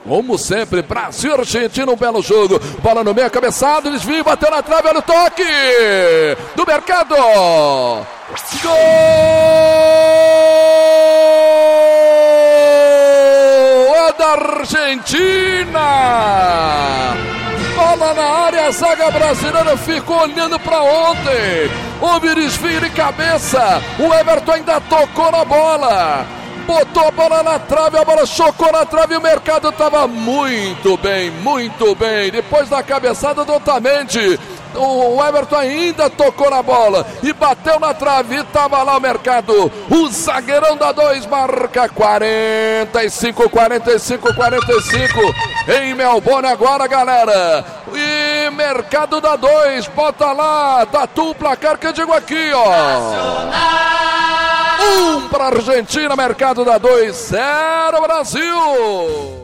Como sempre, Brasil e Argentina, um belo jogo. Bola no meio, cabeçado, desvio, bateu na trave, olha o toque do Mercado. Gol da Argentina. Bola na área, a zaga brasileira ficou olhando para ontem. Houve desvio de cabeça, o Everton ainda tocou na bola. Botou a bola na trave, a bola chocou na trave e o Mercado estava muito bem. Depois da cabeçada do Otamendi, o Everton ainda tocou na bola e bateu na trave. E estava lá o Mercado, o zagueirão da 2, marca 45 em Melbourne agora, galera. E Mercado da 2, bota lá, tatua o placar que eu digo aqui, ó. 1 para Argentina, Mercado da 2, 0 Brasil.